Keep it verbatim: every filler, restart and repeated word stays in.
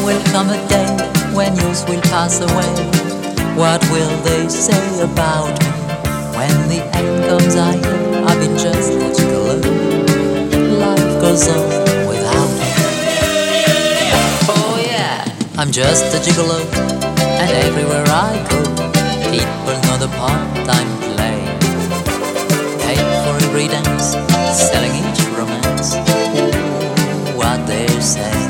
will come a day when youth will pass away. What will they say about me when the end comes? I hear I've been just a gigolo. Life goes on without me. Oh yeah, I'm just a gigolo, and everywhere I go, people know the part I'm